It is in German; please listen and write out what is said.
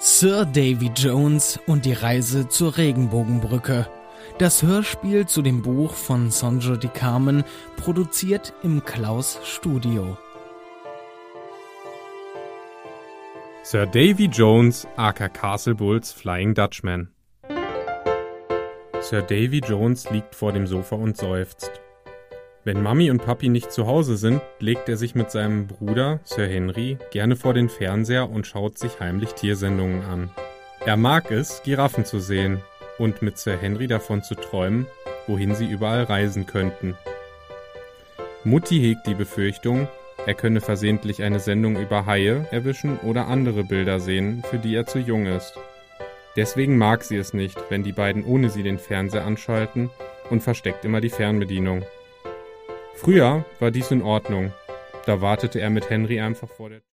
Sir Davy Jones und die Reise zur Regenbogenbrücke. Das Hörspiel zu dem Buch von Sonjo de Carmen, produziert im Klaus Studio. Sir Davy Jones, aka Castle Bulls Flying Dutchman. Sir Davy Jones liegt vor dem Sofa und seufzt. Wenn Mami und Papi nicht zu Hause sind, legt er sich mit seinem Bruder, Sir Henry, gerne vor den Fernseher und schaut sich heimlich Tiersendungen an. Er mag es, Giraffen zu sehen und mit Sir Henry davon zu träumen, wohin sie überall reisen könnten. Mutti hegt die Befürchtung, er könne versehentlich eine Sendung über Haie erwischen oder andere Bilder sehen, für die er zu jung ist. Deswegen mag sie es nicht, wenn die beiden ohne sie den Fernseher anschalten, und versteckt immer die Fernbedienung. Früher war dies in Ordnung. Da wartete er mit Henry einfach vor der